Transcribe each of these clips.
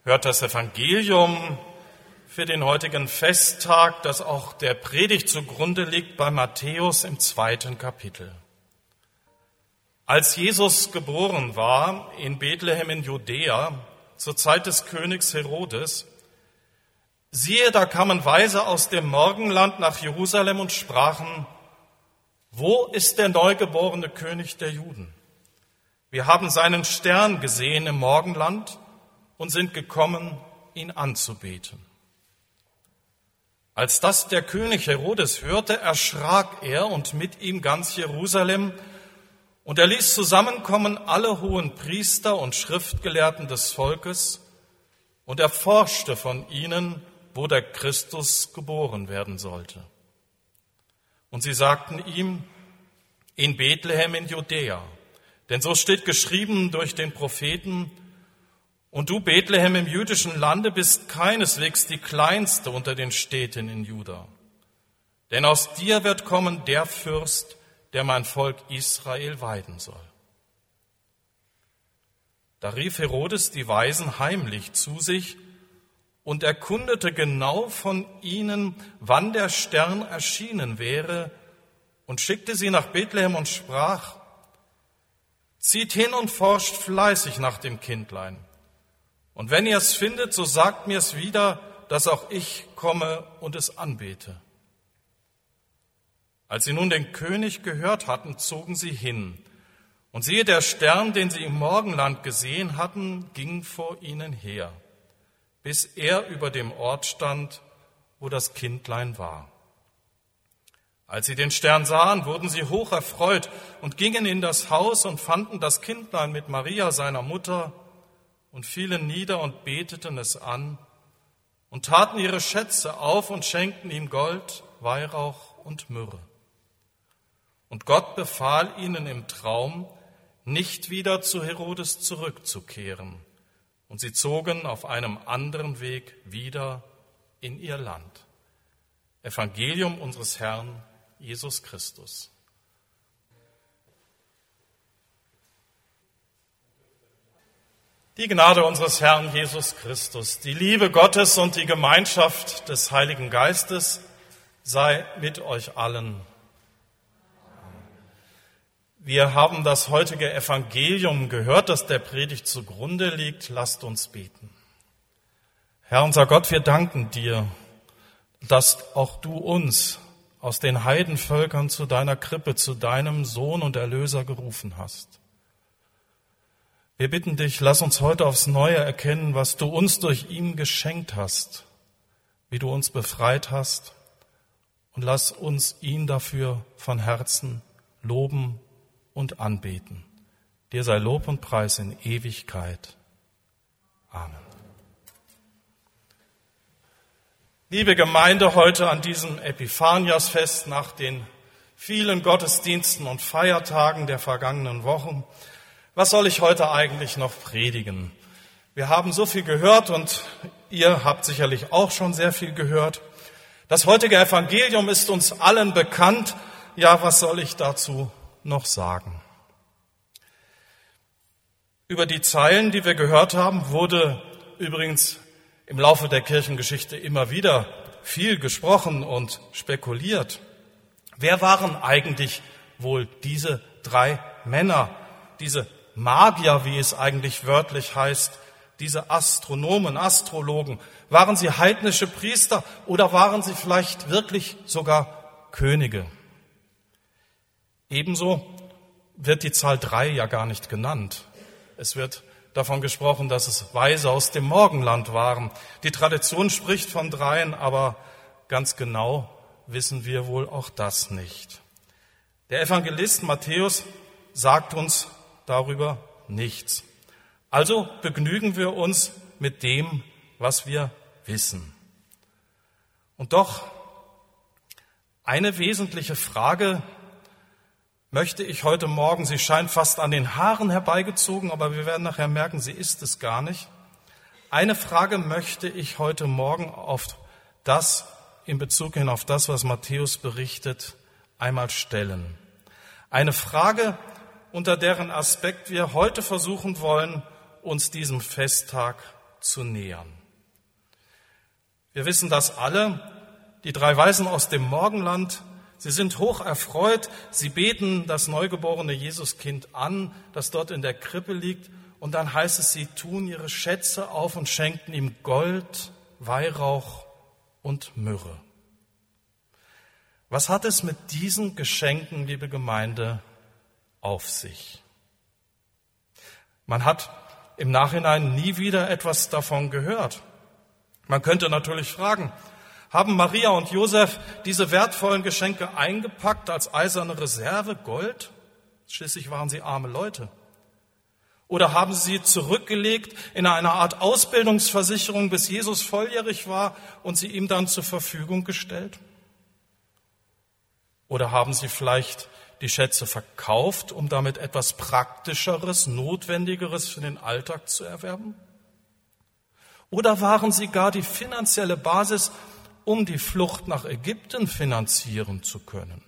hört das Evangelium für den heutigen Festtag, das auch der Predigt zugrunde liegt, bei Matthäus im 2. Kapitel. Als Jesus geboren war in Bethlehem in Judäa zur Zeit des Königs Herodes, siehe, da kamen Weise aus dem Morgenland nach Jerusalem und sprachen: Wo ist der neugeborene König der Juden? Wir haben seinen Stern gesehen im Morgenland und sind gekommen, ihn anzubeten. Als das der König Herodes hörte, erschrak er und mit ihm ganz Jerusalem, und er ließ zusammenkommen alle hohen Priester und Schriftgelehrten des Volkes und erforschte von ihnen, wo der Christus geboren werden sollte. Und sie sagten ihm: In Bethlehem in Judäa, denn so steht geschrieben durch den Propheten: Und du, Bethlehem im jüdischen Lande, bist keineswegs die kleinste unter den Städten in Juda. Denn aus dir wird kommen der Fürst, der mein Volk Israel weiden soll. Da rief Herodes die Weisen heimlich zu sich und erkundete genau von ihnen, wann der Stern erschienen wäre, und schickte sie nach Bethlehem und sprach: Zieht hin und forscht fleißig nach dem Kindlein. Und wenn ihr es findet, so sagt mir es wieder, dass auch ich komme und es anbete. Als sie nun den König gehört hatten, zogen sie hin. Und siehe, der Stern, den sie im Morgenland gesehen hatten, ging vor ihnen her, bis er über dem Ort stand, wo das Kindlein war. Als sie den Stern sahen, wurden sie hoch erfreut und gingen in das Haus und fanden das Kindlein mit Maria, seiner Mutter, und fielen nieder und beteten es an und taten ihre Schätze auf und schenkten ihm Gold, Weihrauch und Myrrhe. Und Gott befahl ihnen im Traum, nicht wieder zu Herodes zurückzukehren. Und sie zogen auf einem anderen Weg wieder in ihr Land. Evangelium unseres Herrn Jesus Christus. Die Gnade unseres Herrn Jesus Christus, die Liebe Gottes und die Gemeinschaft des Heiligen Geistes sei mit euch allen. Wir haben das heutige Evangelium gehört, das der Predigt zugrunde liegt. Lasst uns beten. Herr unser Gott, wir danken dir, dass auch du uns aus den Heidenvölkern zu deiner Krippe, zu deinem Sohn und Erlöser gerufen hast. Wir bitten dich, lass uns heute aufs Neue erkennen, was du uns durch ihn geschenkt hast, wie du uns befreit hast, und lass uns ihn dafür von Herzen loben und anbeten. Dir sei Lob und Preis in Ewigkeit. Amen. Liebe Gemeinde, heute an diesem Epiphaniasfest nach den vielen Gottesdiensten und Feiertagen der vergangenen Wochen, was soll ich heute eigentlich noch predigen? Wir haben so viel gehört und ihr habt sicherlich auch schon sehr viel gehört. Das heutige Evangelium ist uns allen bekannt. Ja, was soll ich dazu noch sagen? Über die Zeilen, die wir gehört haben, wurde übrigens im Laufe der Kirchengeschichte immer wieder viel gesprochen und spekuliert. Wer waren eigentlich wohl diese drei Männer, diese Magier, wie es eigentlich wörtlich heißt, diese Astronomen, Astrologen? Waren sie heidnische Priester oder waren sie vielleicht wirklich sogar Könige? Ebenso wird die Zahl 3 ja gar nicht genannt. Es wird davon gesprochen, dass es Weise aus dem Morgenland waren. Die Tradition spricht von 3, aber ganz genau wissen wir wohl auch das nicht. Der Evangelist Matthäus sagt uns darüber nichts. Also begnügen wir uns mit dem, was wir wissen. Und doch eine wesentliche Frage möchte ich heute Morgen, sie scheint fast an den Haaren herbeigezogen, aber wir werden nachher merken, sie ist es gar nicht. Eine Frage möchte ich heute Morgen in Bezug hin auf das, was Matthäus berichtet, einmal stellen. Eine Frage, unter deren Aspekt wir heute versuchen wollen, uns diesem Festtag zu nähern. Wir wissen das alle, die 3 Weisen aus dem Morgenland, sie sind hoch erfreut, sie beten das neugeborene Jesuskind an, das dort in der Krippe liegt, und dann heißt es, sie tun ihre Schätze auf und schenken ihm Gold, Weihrauch und Myrrhe. Was hat es mit diesen Geschenken, liebe Gemeinde, auf sich? Man hat im Nachhinein nie wieder etwas davon gehört. Man könnte natürlich fragen, haben Maria und Josef diese wertvollen Geschenke eingepackt als eiserne Reserve, Gold? Schließlich waren sie arme Leute. Oder haben sie zurückgelegt in einer Art Ausbildungsversicherung, bis Jesus volljährig war und sie ihm dann zur Verfügung gestellt? Oder haben sie vielleicht die Schätze verkauft, um damit etwas Praktischeres, Notwendigeres für den Alltag zu erwerben? Oder waren sie gar die finanzielle Basis, um die Flucht nach Ägypten finanzieren zu können?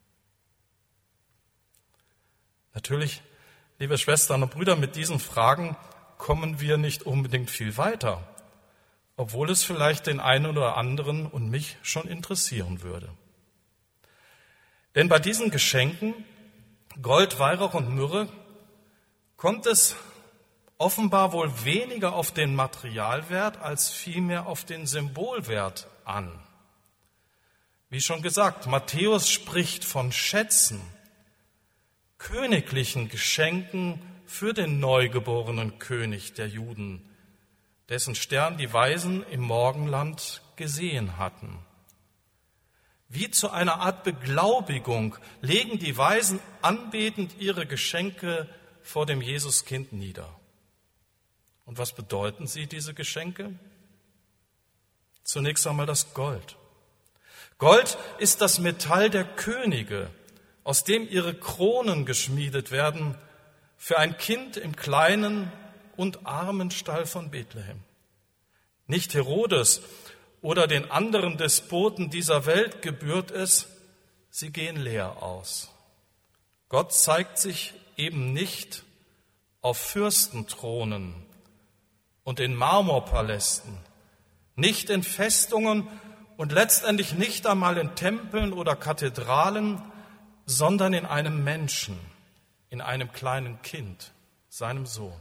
Natürlich, liebe Schwestern und Brüder, mit diesen Fragen kommen wir nicht unbedingt viel weiter, obwohl es vielleicht den einen oder anderen und mich schon interessieren würde. Denn bei diesen Geschenken, Gold, Weihrauch und Myrrhe, kommt es offenbar wohl weniger auf den Materialwert als vielmehr auf den Symbolwert an. Wie schon gesagt, Matthäus spricht von Schätzen, königlichen Geschenken für den neugeborenen König der Juden, dessen Stern die Weisen im Morgenland gesehen hatten. Wie zu einer Art Beglaubigung legen die Weisen anbetend ihre Geschenke vor dem Jesuskind nieder. Und was bedeuten sie, diese Geschenke? Zunächst einmal das Gold. Gold ist das Metall der Könige, aus dem ihre Kronen geschmiedet werden für ein Kind im kleinen und armen Stall von Bethlehem. Nicht Herodes oder den anderen Despoten dieser Welt gebührt es, sie gehen leer aus. Gott zeigt sich eben nicht auf Fürstenthronen und in Marmorpalästen, nicht in Festungen und letztendlich nicht einmal in Tempeln oder Kathedralen, sondern in einem Menschen, in einem kleinen Kind, seinem Sohn.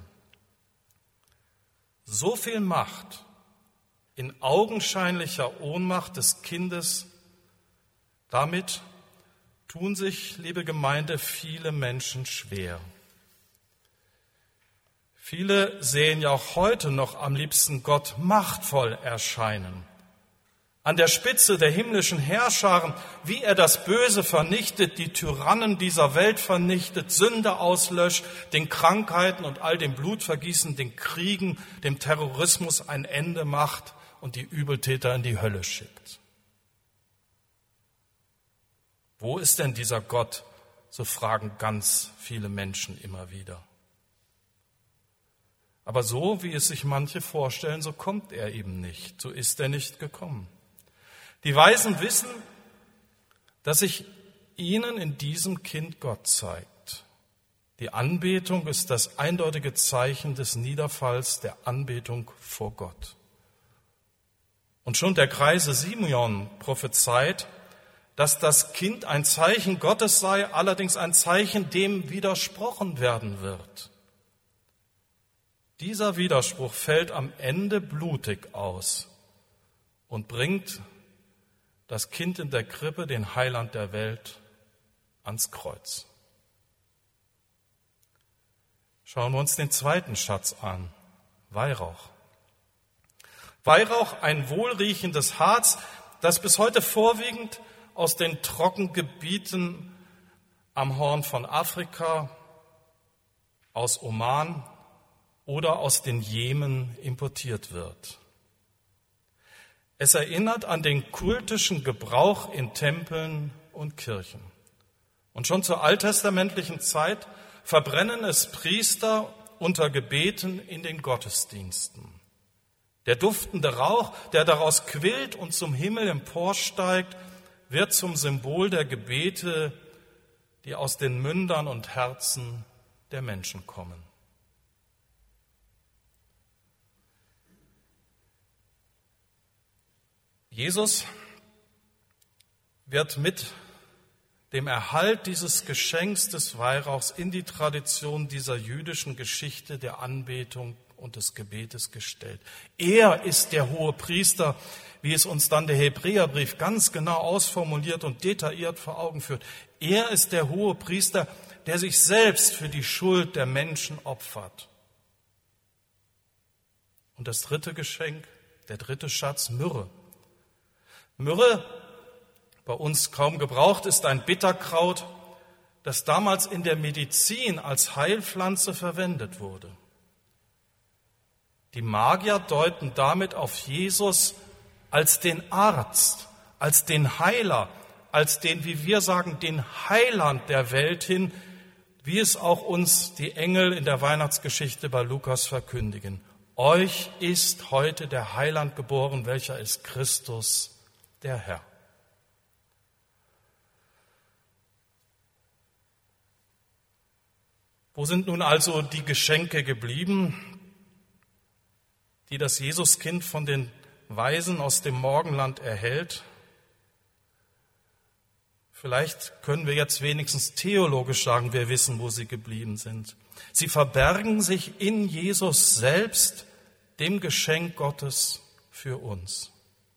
So viel Macht in augenscheinlicher Ohnmacht des Kindes, damit tun sich, liebe Gemeinde, viele Menschen schwer. Viele sehen ja auch heute noch am liebsten Gott machtvoll erscheinen. An der Spitze der himmlischen Heerscharen, wie er das Böse vernichtet, die Tyrannen dieser Welt vernichtet, Sünde auslöscht, den Krankheiten und all dem Blutvergießen, den Kriegen, dem Terrorismus ein Ende macht und die Übeltäter in die Hölle schickt. Wo ist denn dieser Gott? So fragen ganz viele Menschen immer wieder. Aber so, wie es sich manche vorstellen, so kommt er eben nicht. So ist er nicht gekommen. Die Weisen wissen, dass sich ihnen in diesem Kind Gott zeigt. Die Anbetung ist das eindeutige Zeichen des Niederfalls der Anbetung vor Gott. Und schon der Greise Simeon prophezeit, dass das Kind ein Zeichen Gottes sei, allerdings ein Zeichen, dem widersprochen werden wird. Dieser Widerspruch fällt am Ende blutig aus und bringt das Kind in der Krippe, den Heiland der Welt, ans Kreuz. Schauen wir uns den zweiten Schatz an, Weihrauch. Weihrauch, ein wohlriechendes Harz, das bis heute vorwiegend aus den Trockengebieten am Horn von Afrika, aus Oman oder aus den Jemen importiert wird. Es erinnert an den kultischen Gebrauch in Tempeln und Kirchen. Und schon zur alttestamentlichen Zeit verbrennen es Priester unter Gebeten in den Gottesdiensten. Der duftende Rauch, der daraus quillt und zum Himmel emporsteigt, wird zum Symbol der Gebete, die aus den Mündern und Herzen der Menschen kommen. Jesus wird mit dem Erhalt dieses Geschenks des Weihrauchs in die Tradition dieser jüdischen Geschichte der Anbetung und des Gebetes gestellt. Er ist der hohe Priester, wie es uns dann der Hebräerbrief ganz genau ausformuliert und detailliert vor Augen führt. Er ist der hohe Priester, der sich selbst für die Schuld der Menschen opfert. Und das dritte Geschenk, der dritte Schatz, Myrrhe. Myrrhe, bei uns kaum gebraucht, ist ein Bitterkraut, das damals in der Medizin als Heilpflanze verwendet wurde. Die Magier deuten damit auf Jesus als den Arzt, als den Heiler, als den, wie wir sagen, den Heiland der Welt hin, wie es auch uns die Engel in der Weihnachtsgeschichte bei Lukas verkündigen. Euch ist heute der Heiland geboren, welcher ist Christus, der Herr. Wo sind nun also die Geschenke geblieben, die das Jesuskind von den Weisen aus dem Morgenland erhält? Vielleicht können wir jetzt wenigstens theologisch sagen, wir wissen, wo sie geblieben sind. Sie verbergen sich in Jesus selbst, dem Geschenk Gottes für uns.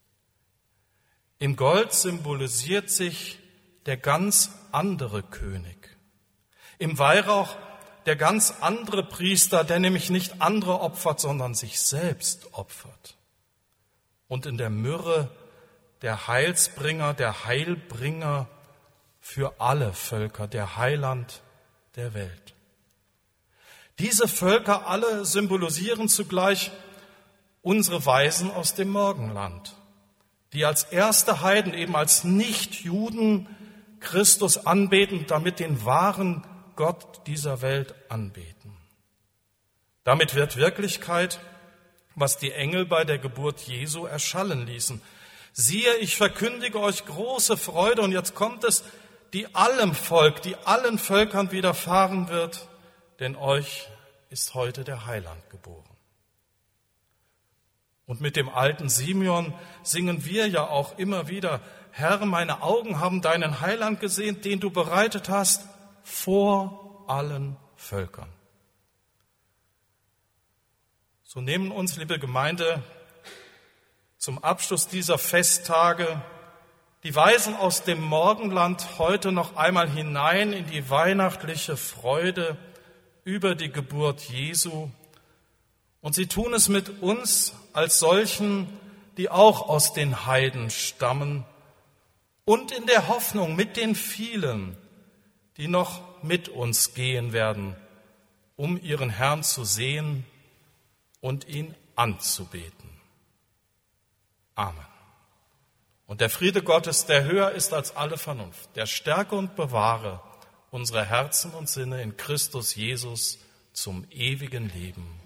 Im Gold symbolisiert sich der ganz andere König. Im Weihrauch der ganz andere Priester, der nämlich nicht andere opfert, sondern sich selbst opfert. Und in der Myrrhe der Heilsbringer, der Heilbringer für alle Völker, der Heiland der Welt. Diese Völker alle symbolisieren zugleich unsere Weisen aus dem Morgenland, die als erste Heiden, eben als Nichtjuden Christus anbeten, damit den wahren Gott dieser Welt anbeten. Damit wird Wirklichkeit, was die Engel bei der Geburt Jesu erschallen ließen. Siehe, ich verkündige euch große Freude, und jetzt kommt es, die allem Volk, die allen Völkern widerfahren wird, denn euch ist heute der Heiland geboren. Und mit dem alten Simeon singen wir ja auch immer wieder, Herr, meine Augen haben deinen Heiland gesehen, den du bereitet hast vor allen Völkern. So nehmen uns, liebe Gemeinde, zum Abschluss dieser Festtage die Weisen aus dem Morgenland heute noch einmal hinein in die weihnachtliche Freude über die Geburt Jesu. Und sie tun es mit uns als solchen, die auch aus den Heiden stammen, und in der Hoffnung mit den vielen, die noch mit uns gehen werden, um ihren Herrn zu sehen und ihn anzubeten. Amen. Und der Friede Gottes, der höher ist als alle Vernunft, der stärke und bewahre unsere Herzen und Sinne in Christus Jesus zum ewigen Leben.